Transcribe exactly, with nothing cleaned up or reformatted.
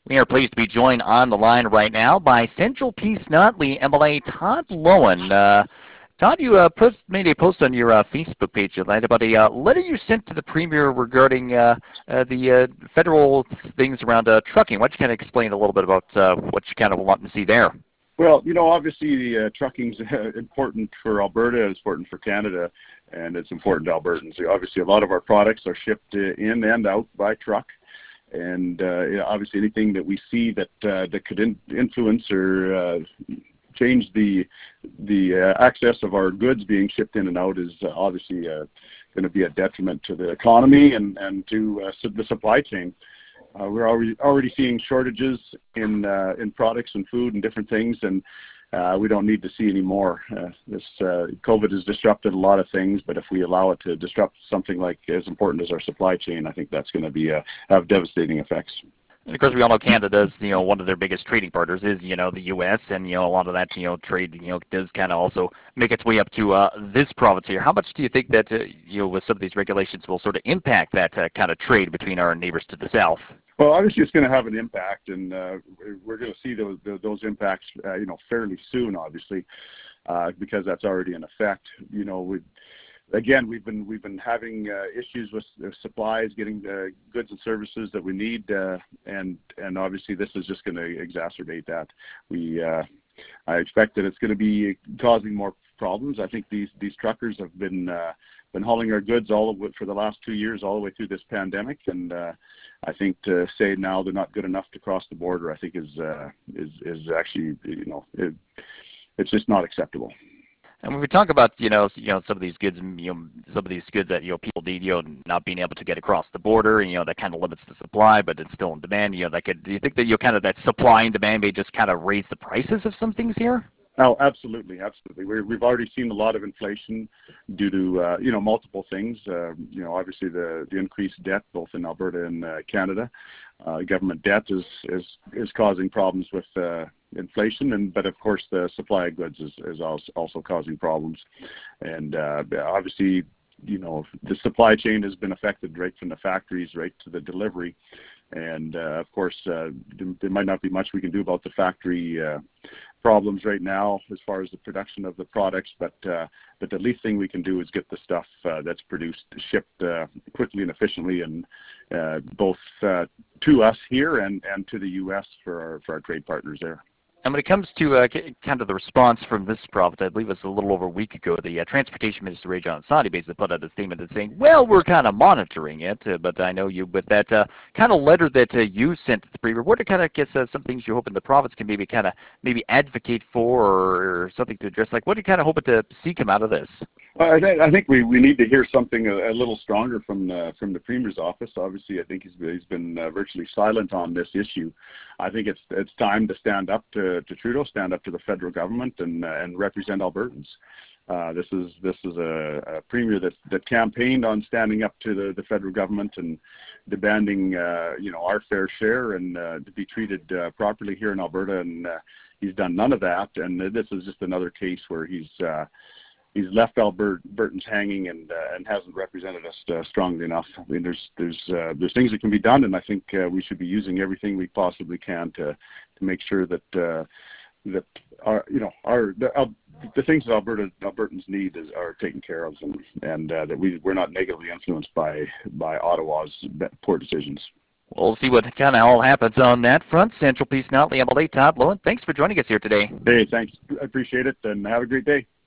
We are pleased to be joined on the line right now by Central Peace Notley M L A Todd Loewen. Uh, Todd, you uh, post, made a post on your uh, Facebook page tonight about a uh, letter you sent to the Premier regarding uh, uh, the uh, federal things around uh, trucking. Why don't you kind of explain a little bit about uh, what you kind of want to see there? Well, you know, obviously uh, trucking's uh, important for Alberta, it's important for Canada, and it's important to Albertans. Obviously, a lot of our products are shipped uh, in and out by truck. And uh, you know, obviously, anything that we see that uh, that could in influence or uh, change the the uh, access of our goods being shipped in and out is uh, obviously uh, going to be a detriment to the economy and and to uh, the supply chain. Uh, we're already already seeing shortages in uh, in products and food and different things, and uh, we don't need to see any more. Uh, this uh, COVID has disrupted a lot of things, but if we allow it to disrupt something like as important as our supply chain, I think that's going to be uh, have devastating effects. And of course, we all know Canada's, you know, one of their biggest trading partners is, you know, the U S, and, you know, a lot of that, you know, trade, you know, does kind of also make its way up to uh, this province here. How much do you think that, uh, you know, with some of these regulations will sort of impact that uh, kind of trade between our neighbors to the south? Well, obviously, it's going to have an impact, and uh, we're going to see those those impacts, uh, you know, fairly soon, obviously, uh, because that's already in effect. You know, we again, we've been we've been having uh, issues with uh, supplies, getting the goods and services that we need, uh, and and obviously, this is just going to exacerbate that. We uh, I expect that it's going to be causing more problems. I think these these truckers have been uh, been hauling our goods all of it for the last two years, all the way through this pandemic, and uh, I think to say now they're not good enough to cross the border, I think is uh, is is actually, you know, it, it's just not acceptable. And when we talk about, you know, you know, some of these goods, you know, some of these goods that, you know, people need, you know, not being able to get across the border, you know, that kind of limits the supply, but it's still in demand. You know, that could, do you think that, you know, kind of that supply and demand may just kind of raise the prices of some things here? Oh, absolutely, absolutely. We're, we've already seen a lot of inflation due to, uh, you know, multiple things. Uh, you know, obviously the, the increased debt both in Alberta and uh, Canada. Uh, government debt is, is, is causing problems with uh, inflation, and but of course the supply of goods is, is also, also causing problems. And uh, obviously, you know, the supply chain has been affected right from the factories right to the delivery. And uh, of course, uh, there might not be much we can do about the factory uh, problems right now as far as the production of the products, but uh, but the least thing we can do is get the stuff uh, that's produced shipped uh, quickly and efficiently, and uh, both uh, to us here and, and to the U S for our for our trade partners there. And when it comes to uh, kind of the response from this province, I believe it was a little over a week ago, the uh, Transportation Minister, Ray-John Soddy, basically put out a statement that's saying, well, we're kind of monitoring it, uh, but I know you, with that uh, kind of letter that uh, you sent to the Premier, what are kind of, guess, uh, some things you're hoping the province can maybe kind of maybe advocate for, or, or something to address? Like, what are you kind of hoping to see come out of this? Well, I, th I think we, we need to hear something a, a little stronger from the, from the Premier's office. Obviously, I think he's, he's been uh, virtually silent on this issue. I think it's it's time to stand up to, to Trudeau, stand up to the federal government, and uh, and represent Albertans. Uh, this is this is a, a Premier that that campaigned on standing up to the, the federal government and demanding uh, you know, our fair share and uh, to be treated uh, properly here in Alberta, and uh, he's done none of that. And this is just another case where he's uh, he's left Albertans hanging and uh, and hasn't represented us uh, strongly enough. I mean, there's there's uh, there's things that can be done, and I think uh, we should be using everything we possibly can to to make sure that uh, that our you know our the, uh, the things that Alberta Albertans need is are taken care of, and and uh, that we we're not negatively influenced by by Ottawa's poor decisions. We'll see what kind of all happens on that front. Central Peace Notley M L A Todd Loewen, thanks for joining us here today. Hey, thanks. I appreciate it, and have a great day.